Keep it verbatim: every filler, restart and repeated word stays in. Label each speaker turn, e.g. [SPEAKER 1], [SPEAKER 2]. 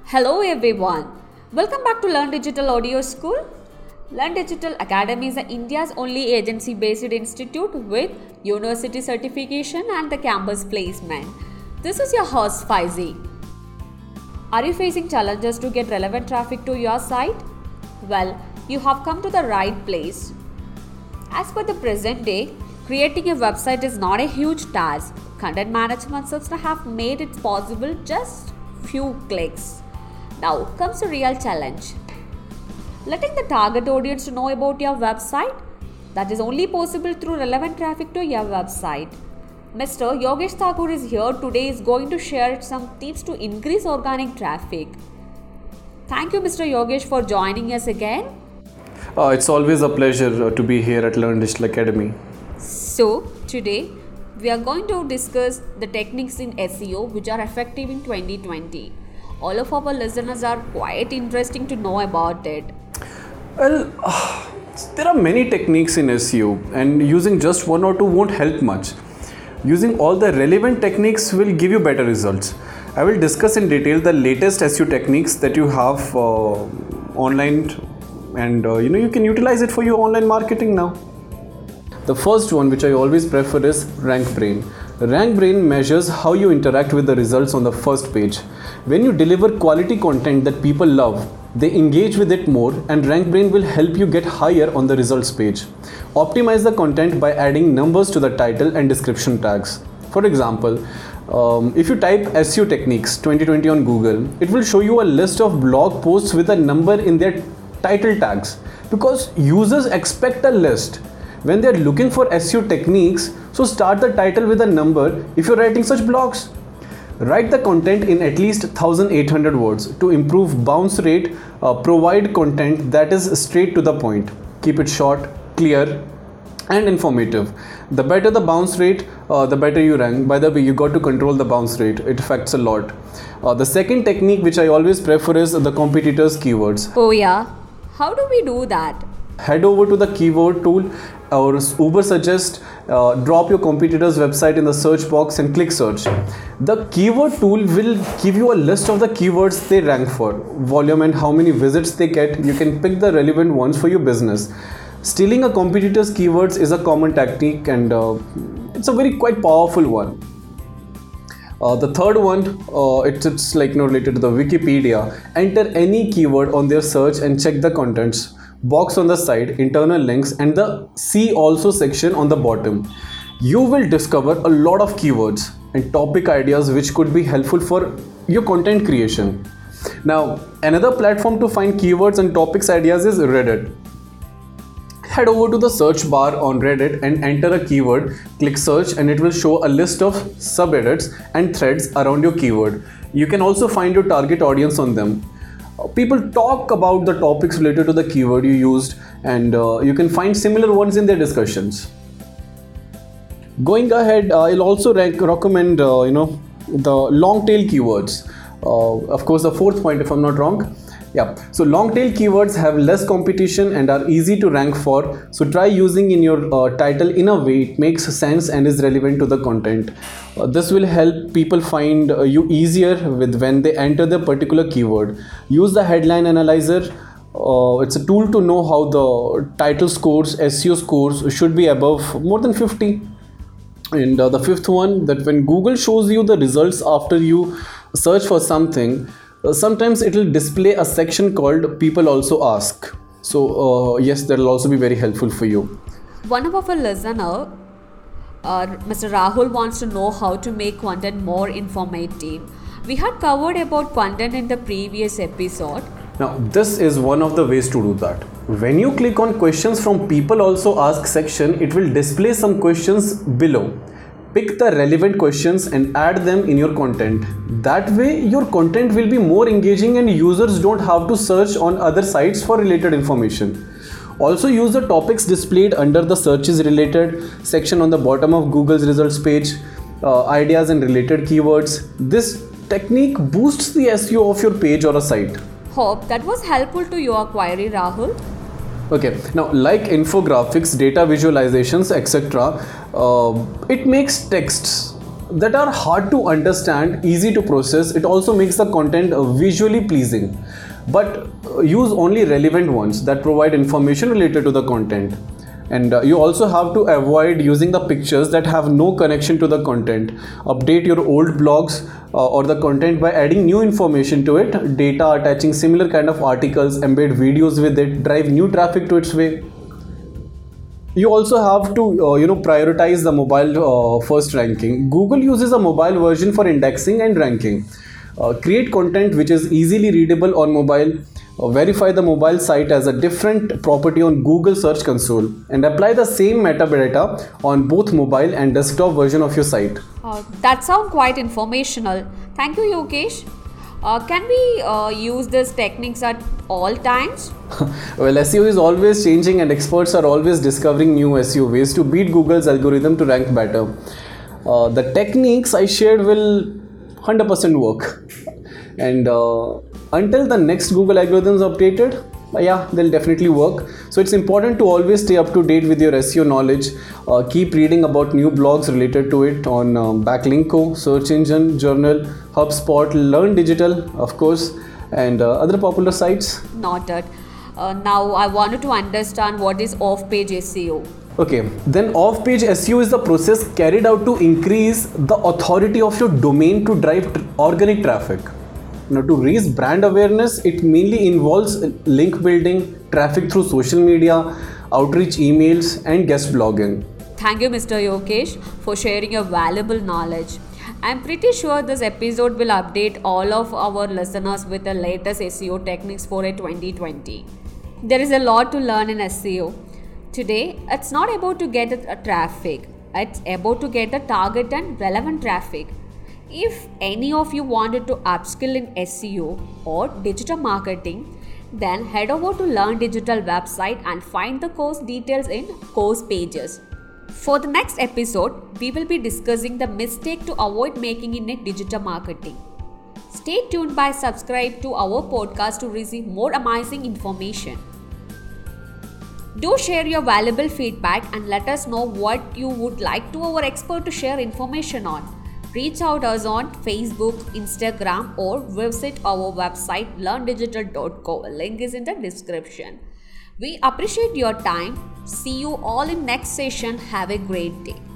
[SPEAKER 1] Hello everyone. Welcome back to Learn Digital Audio School. Learn Digital Academy is India's only agency-based institute with university certification and the campus placement. This is your host Faizi. Are you facing challenges to get relevant traffic to your site? Well, you have come to the right place. As per the present day, creating a website is not a huge task. Content management systems have made it possible just few clicks. Now comes the real challenge. Letting the target audience know about your website. That is only possible through relevant traffic to your website. Mister Yogesh Thakur is here today is going to share some tips to increase organic traffic. Thank you Mister Yogesh for joining us again.
[SPEAKER 2] Uh, it's always a pleasure uh, to be here at Learn Digital Academy.
[SPEAKER 1] So today we are going to discuss the techniques in S E O which are effective in twenty twenty. All of our listeners are quite interesting to know about it.
[SPEAKER 2] Well, uh, there are many techniques in S E O and using just one or two won't help much. Using all the relevant techniques will give you better results. I will discuss in detail the latest S E O techniques that you have uh, online and uh, you know you can utilize it for your online marketing now. The first one which I always prefer is RankBrain. RankBrain measures how you interact with the results on the first page. When you deliver quality content that people love, they engage with it more, and RankBrain will help you get higher on the results page. Optimize the content by adding numbers to the title and description tags. For example, um, if you type S E O techniques twenty twenty on Google, it will show you a list of blog posts with a number in their title tags because users expect a list. When they are looking for S E O techniques, so start the title with a number if you're writing such blogs. Write the content in at least one thousand eight hundred words to improve bounce rate. Uh, provide content that is straight to the point. Keep it short, clear, and informative. The better the bounce rate, uh, the better you rank. By the way, you got to control the bounce rate. It affects a lot. Uh, the second technique which I always prefer is the competitors' keywords.
[SPEAKER 1] Oh yeah, how do we do that?
[SPEAKER 2] Head over to the keyword tool or Uber suggest, uh, drop your competitor's website in the search box and click search. The keyword tool will give you a list of the keywords they rank for, volume and how many visits they get. You can pick the relevant ones for your business. Stealing a competitor's keywords is a common tactic and uh, it's a very quite powerful one. Uh, the third one, uh, it's, it's like you know, related to the Wikipedia. Enter any keyword on their search and check the contents box on the side, internal links, and the see also section on the bottom. You will discover a lot of keywords and topic ideas which could be helpful for your content creation. Now, another platform to find keywords and topics ideas is Reddit. Head over to the search bar on Reddit and enter a keyword, click search, and it will show a list of subreddits and threads around your keyword. You can also find your target audience on them. People talk about the topics related to the keyword you used, and uh, you can find similar ones in their discussions. Going ahead, uh, I'll also rec- recommend uh, you know the long tail keywords. Uh, of course, the fourth point, if I'm not wrong. Yeah, so long tail keywords have less competition and are easy to rank for. So try using in your uh, title in a way it makes sense and is relevant to the content. Uh, this will help people find uh, you easier with when they enter the particular keyword. Use the headline analyzer. Uh, it's a tool to know how the title scores, S E O scores should be above more than fifty. And uh, the fifth one, that when Google shows you the results after you search for something, Uh, sometimes it will display a section called people also ask. So uh, yes, that will also be very helpful for you.
[SPEAKER 1] One of our listener, uh, Mister Rahul, wants to know how to make content more informative. We had covered about content in the previous episode.
[SPEAKER 2] Now this is one of the ways to do that. When you click on questions from people also ask section, it will display some questions below. Pick the relevant questions and add them in your content. That way your content will be more engaging and users don't have to search on other sites for related information. Also use the topics displayed under the searches related section on the bottom of Google's results page, uh, ideas and related keywords. This technique boosts the S E O of your page or a site.
[SPEAKER 1] Hope that was helpful to your query, Rahul.
[SPEAKER 2] Okay, now like infographics, data visualizations, et cetera, uh, it makes texts that are hard to understand, easy to process. It also makes the content uh, visually pleasing, but uh, use only relevant ones that provide information related to the content. And uh, you also have to avoid using the pictures that have no connection to the content. Update your old blogs uh, or the content by adding new information to it, data, attaching similar kind of articles, embed videos with it, drive new traffic to its way. You also have to uh, you know prioritize the mobile uh, first ranking. Google uses a mobile version for indexing and ranking. Uh, create content which is easily readable on mobile. Uh, verify the mobile site as a different property on Google Search Console, and apply the same metadata on both mobile and desktop version of your site.
[SPEAKER 1] Uh, that sounds quite informational. Thank you, Yogesh. Uh, can we uh, use these techniques at all times?
[SPEAKER 2] Well, S E O is always changing and experts are always discovering new S E O ways to beat Google's algorithm to rank better. Uh, the techniques I shared will one hundred percent work. And uh, until the next Google algorithm is updated, uh, yeah, they'll definitely work. So it's important to always stay up to date with your S E O knowledge. Uh, keep reading about new blogs related to it on um, Backlinko, Search Engine Journal, HubSpot, Learn Digital, of course, and uh, other popular sites.
[SPEAKER 1] Noted. Uh, now I wanted to understand what is off-page S E O.
[SPEAKER 2] Okay, then off-page S E O is the process carried out to increase the authority of your domain to drive tr- organic traffic. Now, to raise brand awareness, it mainly involves link building, traffic through social media, outreach emails, and guest blogging.
[SPEAKER 1] Thank you, Mister Yogesh, for sharing your valuable knowledge. I'm pretty sure this episode will update all of our listeners with the latest S E O techniques for a twenty twenty. There is a lot to learn in S E O. Today, it's not about to get a traffic, it's about to get the target and relevant traffic. If any of you wanted to upskill in S E O or digital marketing, then head over to Learn Digital website and find the course details in course pages. For the next episode, we will be discussing the mistake to avoid making in a digital marketing. Stay tuned by subscribe to our podcast to receive more amazing information. Do share your valuable feedback and let us know what you would like to our expert to share information on. Reach out us on Facebook, Instagram, or visit our website learn digital dot co. Link is in the description. We appreciate your time. See you all in next session. Have a great day.